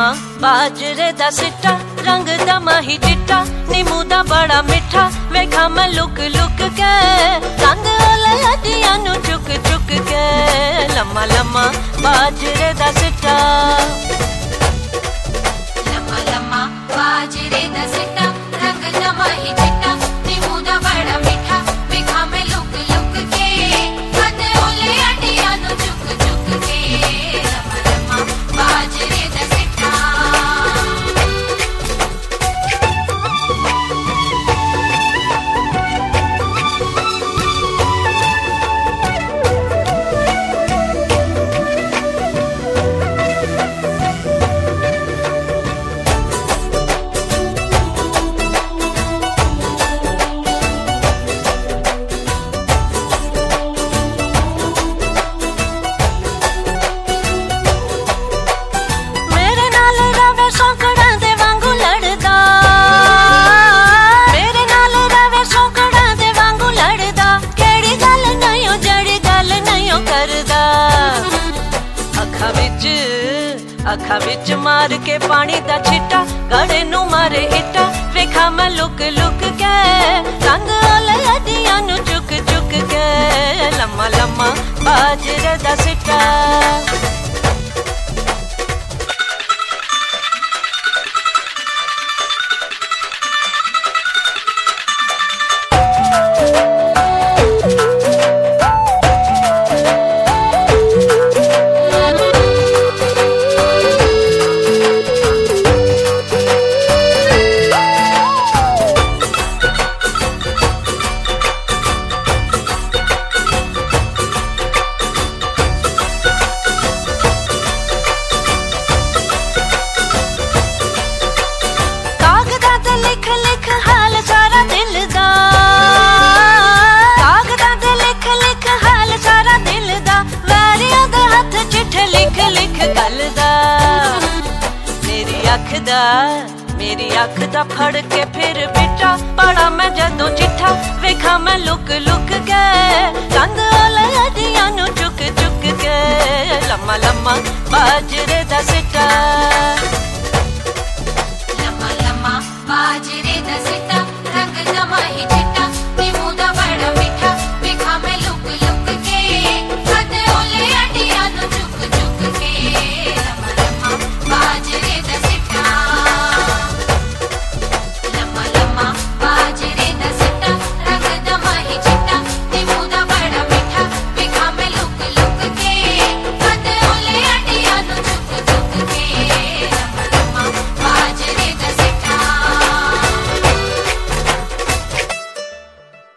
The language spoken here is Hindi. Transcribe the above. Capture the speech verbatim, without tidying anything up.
लम्मा बाजरे दा सिट्टा, रंग दा माही चिट्टा, नीमू दा बड़ा मिठा, वेखा मैं लुक लुक के, कंद ओले हड्डियां नू चुक चुक के। लम्मा लम्मा बाजरे दा सिट्टा, लम्मा लम्मा बाजरे दा सिट्टा, रंग दा माही चिट्टा, नीमू दा बड़ा मिठा, वेखा मैं लुक लुक के, कंद ओले हड्डियां नू चुक चुक के। लम्मा लम्मा बाजरे दा सिट्टा। अखा विच मार के पानी दा छिट्टा, गड़े नू मारे इट्टा, वेखा मैं लुक लुक के, रंग ओले हड्डियां नू चुक चुक के। लम्मा लम्मा बाजरे दा सिट्टा, मेरी अख दा फड़ के फिर बिटा, पड़ा मैं जदों चिट्ठा, वेखा मैं लुक लुक के, कंद ओले हड्डियां नू चुक चुक के। लम्मा लम्मा बाजरे दा सिट्टा, लम्मा लम्मा बाजरे